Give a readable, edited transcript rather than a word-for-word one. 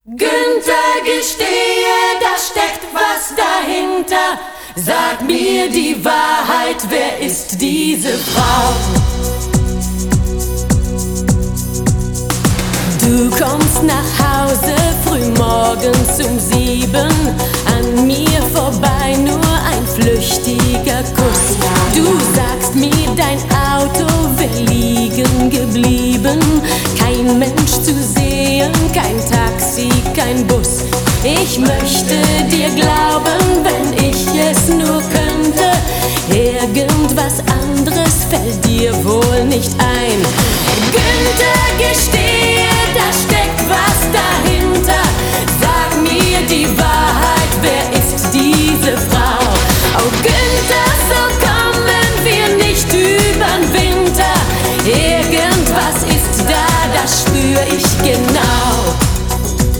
Günther, gestehe, da steckt was dahinter. Sag mir die Wahrheit, wer ist diese Frau? Du kommst nach Hause frühmorgens um 7, an mir vorbei nur ein flüchtiger Kuss. Du sagst mir, dein Auto wär liegen geblieben, kein Mensch zu sehen, kein Taxi, kein Bus. Ich möchte dir glauben, wenn ich es nur könnte, irgendwas anderes fällt dir wohl nicht ein. Günther, gesteh